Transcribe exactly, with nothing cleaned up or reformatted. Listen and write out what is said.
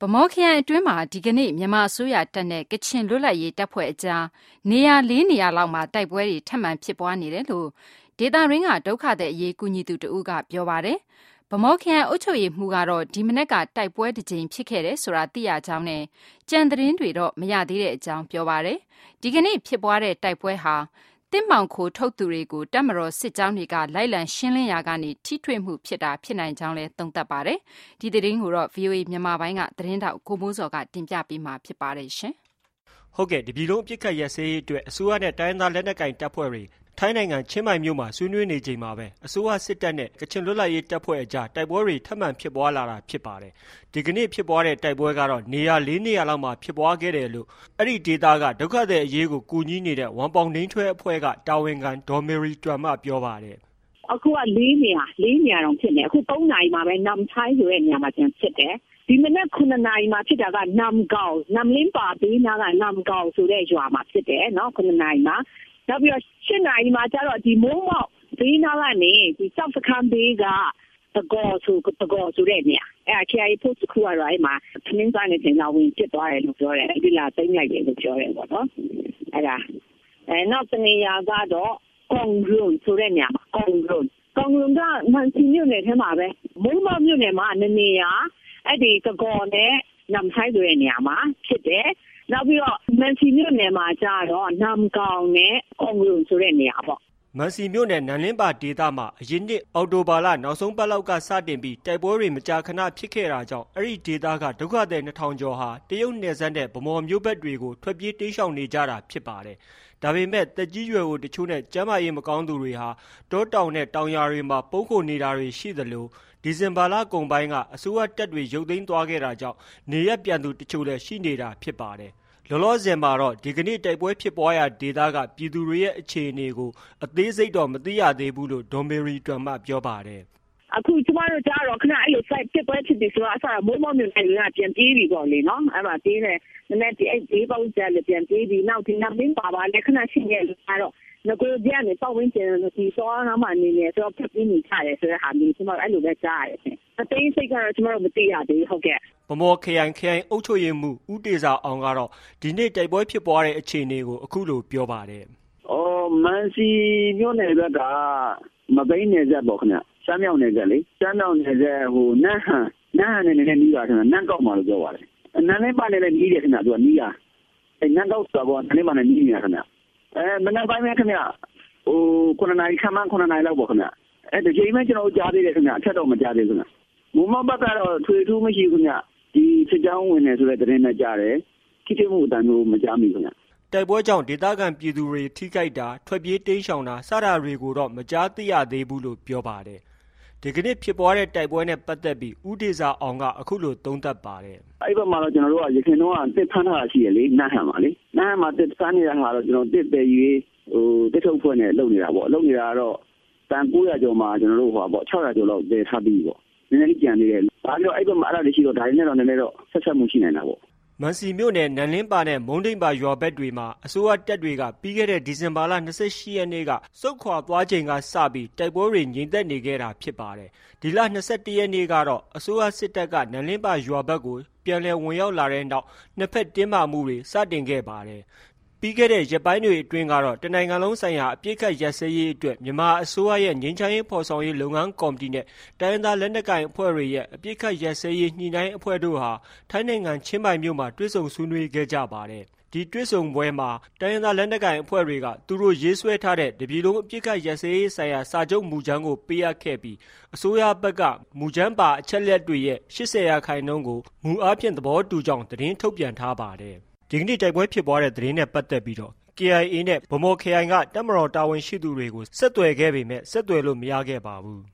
မောခရိုင်အတွင်းမှာဒီကနေ့မြန်မာအစိုးရတပ်နဲ့ကချင်လွတ်လပ်ရေးတပ်ဖွဲ့အကြားနေရာလေးနေရာလောက်မှာတိုက်ပွဲတွေထပ်မံဖြစ်ပွားနေတယ်လို့ဒေသရင်းကဒုက္ခသည်အရေးကူညီသူတဦးကပြောပါတယ်။ဗမောခရိုင်အုပ်ချုပ်ရေးမှူးကတော့ဒီမနက်ကတိုက်ပွဲတစ်ကြိမ်ဖြစ်ခဲ့တယ်ဆိုတာသိရကြောင်းနဲ့ကြံသတင်းတွေတော့မရသေးတဲ့အကြောင်းပြောပါတယ်။ဒီကနေ့ဖြစ်ပွားတဲ့တိုက်ပွဲဟာတစ်မောင်ခိုထုတ်သူတွေကိုတပ်မတော်စစ်ကြောင်းတွေကလိုက်လံရှင်းလင်းရာကနေထိထွေမှုဖြစ်တာဖြစ်နိုင်ကြောင်းလည်းသုံးသပ်ပါတယ်။ဒီသတင်းကိုတော့ ဗွီအိုအေ မြန်မာပိုင်းကသတင်းတောက်ကိုမိုးစော်ကတင်ပြပေးမှာဖြစ်ပါတယ်ရှင်။ဟုတ်ကဲ့ဒီပြည်လုံးအပြစ်ခတ်ရစဲရေးအတွက်အစိုးရနဲ့တိုင်းဒေသလက်နက်ကိုင်တပ်ဖွဲ့တွေထိုင်းနိုင်ငံချင်းမိုင်မြို့မှာဆွေးနွေးနေချိန်မှာပဲအစိုးရစစ်တပ်နဲ့ကချင်လွတ်လပ်ရေးတပ်ဖွဲ့အကြားတိုက်ပွဲတွေထပ်မံဖြစ်ပွားလာတာဖြစ်ပါတယ်။ဒီကနေ့ဖြစ်ပွားတဲ့တိုက်ပွဲကတော့နေရာလေးနေရာလောက်မှာဖြစ်ပွားခဲ့တယ်လို့အဲ့ဒီဒေသကဒုက္ခသည်အရေးကိုကူညီနေတဲ့ဝန်ပောင်နှင်းထွဲအဖွဲ့ကတာဝန်ခံဒေါ်မေရီတွမ်မှပြောပါတယ်။အခုကလေးနေရာလေးနေရာတော့ဖြစ်နေအခုသုံးနာရီမှာပဲနမ်ချိုင်းဆိုတဲ့နေရာမှာပြန်ဖြစ်တယ်။ဒီမနေ့ခုနှစ်နာရီမှာဖြစ်တာကနမ်ကောင်နမ်လင်းပါဘေးနာကနမ်ကောင်ဆိုတဲ့ရွာမှာဖြစ်တယ်နော်ခုနှစ်နာရီမှာနောက်ပြီးတော့ရှစ်နာရီမှာကျတော့ဒီမိုးမောက်ဘေးနာကနေဒီစောက်စခန်းဘေးကတကောဆိုတကောဆိုတဲ့နေရာအဲအခိုင်ဖို့စခုရရိုင်းမှာခင်းစားနေတင်လာဝင်ဖြစ်သွားတယ်လို့ပြောတယ်ဒီလာသိမ့်လိုက်တယ်လို့ပြောတယ်ပေါ့နော်အဲဒါအဲနောက်တနေရာကတော့ကောင်ရုံဆိုတဲ့နေရာမှာကောင်ရုံကောင်ရုံကမန်စီမြို့နယ်ထဲမှာပဲမိုးမောက်မြို့နယ်မှာနနေရာအဲ့ဒီတကောနဲ့နမ်ဆိုင်ဆိုတဲ့နေရာမှာဖြစ်တယ်နောက်ပြီးတော့မန်စီမြို့နယ်မှာကျတော့နမ်ကောင်နဲ့ကောင်ရုံဆိုတဲ့နေရာပေါ့မန်စီမြို့နယ်နန်လင်းပါဒေသမှာအရင်နှစ်အော်တိုဘာလနောက်ဆုံးပတ်လောက်ကစတင်ပြီးတိုက်ပွဲတွေမကြာခဏဖြစ်ခဲ့တာကြောင့်အဲ့ဒီဒေသကဒုက္ခသည်နှစ်ထောင်ကျော်ဟာတရုတ်နယ်စပ်နဲ့ဗမော်မြို့ဘက်တွေကိုထွက်ပြေးတိမ်းရှောင်နေကြတာဖြစ်ပါတယ်။ဒါပေမဲ့တက်ကြီးရွယ်ကိုတချို့နဲ့ကျန်းမာရေးမကောင်းသူတွေဟာတောတောင်နဲ့တောင်ယာတွေမှာပုန်းခိုနေတာတွေရှိသလိုဒီဇင်ဘာလကုန်ပိုင်းကအစိုးရတပ်တွေရုပ်သိမ်းသွားခဲ့တာကြောင့်နေရပြန်သူတချို့လည်းရှိနေတာဖြစ်ပါတယ်။လောလောဆယ်မှာတော့ဒီကနေ့တိုက်ပွဲဖြစ်ပွားရာဒေသကပြည်သူတွေရဲ့အခြေအနေကိုအသေးစိတ်တော့မသိရသေးဘူးလို့ဒေါ်မေရီတွမ်မှပြောပါတယ်။အခုကျမတို့ကြားတော့ခဏအဲ့လို site ဖြစ်ပွဲဖြစ်ပြီးဆိုတော့အစားမိုးမောက်မြို့နယ်ကပြန်ပြေးပြီပေါ့လေနော်အဲ့မှာပြေးနေနည်းနည်းဒီအဲ့ဒီပေါင်းကြလည်းပြန်ပြေးပြီးနောက်ဒီနမင်းပါပါလည်းခဏရှိနေလို့အဲ့တော့ငကိုကြရနေပေါ့ဝင်းကျင်လို့ဒီစောနာမှနေနေဆိုတော့ဖြစ်ပြီးနေကြတယ်ဆိုတဲ့ဟာမျိုးကျမတို့အဲ့လိုပဲကြားရတယ်။အသေးစိတ်ကတော့ကျမတို့မသိရသေးဘူးဟုတ်ကဲ့ဗမော်ခရိုင်ခရိုင်အုပ်ချုပ်ရေးမှူးဦးတေစာအောင်ကတော့ဒီနေ့တိုက်ပွဲဖြစ်ပွားတဲ့အခြေအနေကိုအခုလိုပြောပါတယ်။အော်မန်စီမြို့နယ်ဘက်ကမဘိန်းနယ်ဆက်ပေါ့ခင်ဗျ။ရှမ်းမြောင်နယ်ဆက်လေရှမ်းမြောင်နယ်ဆက်ဟိုနန်းဟန်နန်းဟန်နဲ့လည်းနီးပါခင်ဗျ။နန်းကောက်မှာလို့ပြောပါတယ်။နန်းလေးပါနဲ့လည်းနီးတယ်ခင်ဗျ။သူကနီးတာ။အဲနန်းကောက်ဆိုတော့နန်းလေးပါနဲ့နီးနေတာခင်ဗျ။အဲမနက်ပိုင်းပဲခင်ဗျ။ဟိုခုနှစ်နာရီခန့်မှခုနှစ်နာရီလောက်ပေါ့ခင်ဗျ။အဲဒီချိန်မှကျွန်တော်ကြားသေးတယ်ခင်ဗျ။အထက်တော့မကြားသေးဘူးခင်ဗျ။မုံမဘက်ကတော့ထွေထူးမရှိဘူးခင်ဗျ။ဒီစစ်ကြောင်းဝင်နေဆိုတဲ့သတင်းနဲ့ကြားတယ်။ထိထိမှုအတန်မျိုးမကြားမိခင်ဗျ။တိုက်ပွဲကြောင့်ဒေသခံပြည်သူတွေထိခိုက်တာထွက်ပြေးတိမ်းရှောင်တာစတာတွေကိုတော့မကြားသိရသေးဘူးလို့ပြောပါတယ်။ဒီကနေ့ဖြစ်ပွားတဲ့တိုက်ပွဲနဲ့ပတ်သက်ပြီးဦးဒေစာအောင်ကအခုလိုသုံးသပ်ပါတယ်။အဲ့ဘက်မှာတော့ကျွန်တော်တို့ကရခိုင်တော့တစ်ဖမ်းထားတာရှိရလေနတ်ဟန်ပါလေ။နတ်ဟန်မှာတစ်ဖမ်းနေတာဟာတော့ကျွန်တော်တစ်ပဲရွေးဟိုတစ်ထုတ်ဖွဲ့နဲ့လုပ်နေတာပေါ့။လုပ်နေတာကတော့တန်၉ရာကျော်မှာကျွန်တော်တို့ဟောပေါ့၆ရာကျော်လောက်တည်ထားပြီးပေါ့။နည်းနည်းလေးကြံနေတယ်။ဒါပြီးတော့အဲ့ဘက်မှာအဲ့ဒါတွေရှိတော့ဒါတွေနဲ့တော့နည်းနည်းတော့ဆက်ဆက်မှုရှိနေတာပေါ့မန်စီမြို့နယ်နန်လင်းပါနဲ့မုံဒိန်ပါရွာဘက်တွေမှာအစိုးရတပ်တွေကပြီးခဲ့တဲ့ဒီဇင်ဘာလ၂၈ရက်နေ့ကစုတ်ခွာသွားချိန်ကစပြီးတိုက်ပွဲတွေငြိမ်သက်နေခဲ့တာဖြစ်ပါတယ်။ဒီလ၂၁ရက်နေ့ကတော့အစိုးရစစ်တပ်ကနန်လင်းပါရွာဘက်ကိုပြန်လည်ဝင်ရောက်လာတဲ့နောက်နှစ်ဖက်တင်းမာမှုတွေစတင်ခဲ့ပါတယ်။ပြီးခဲ့တဲ့ရက်ပိုင်းတွေအတွင်းကတော့တနိုင်ငံလုံးဆိုင်ရာအပြစ်ခတ်ရစဲရေးအတွက်မြန်မာအစိုးရရဲ့ငြိမ်းချမ်းရေးဖော်ဆောင်ရေးလုပ်ငန်းကော်မတီနဲ့တိုင်းဒေသလက်နက်ကိုင်အဖွဲ့တွေရဲ့အပြစ်ခတ်ရစဲရေးညှိနှိုင်းအဖွဲ့တို့ဟာထိုင်းနိုင်ငံချင်းမိုင်မြို့မှာတွေ့ဆုံဆွေးနွေးခဲ့ကြပါတယ်။ဒီတွေ့ဆုံပွဲမှာတိုင်းဒေသလက်နက်ကိုင်အဖွဲ့တွေကသူတို့ရေးဆွဲထားတဲ့တပြည်လုံးအပြစ်ခတ်ရစဲရေးဆိုင်ရာစာချုပ်မူကြမ်းကိုပေးအပ်ခဲ့ပြီးအစိုးရဘက်ကမူကြမ်းပါအချက်လက်တွေရဲ့၈၀ရာခိုင်နှုန်းကိုမူအားဖြင့်သဘောတူကြောင်းသတင်းထုတ်ပြန်ထားပါတယ်။ဒီကနေ့တိုက်ပွဲဖြစ်ပွားတဲ့သတင်းနဲ့ပတ်သက်ပြီးတော့ ကေအိုင်အေ နဲ့ဗမော်ခရိုင်ကတပ်မတော်တာဝန်ရှိသူတွေကိုဆက်သွယ်ခဲ့ပေမဲ့ဆက်သွယ်လို့မရခဲ့ပါဘူး။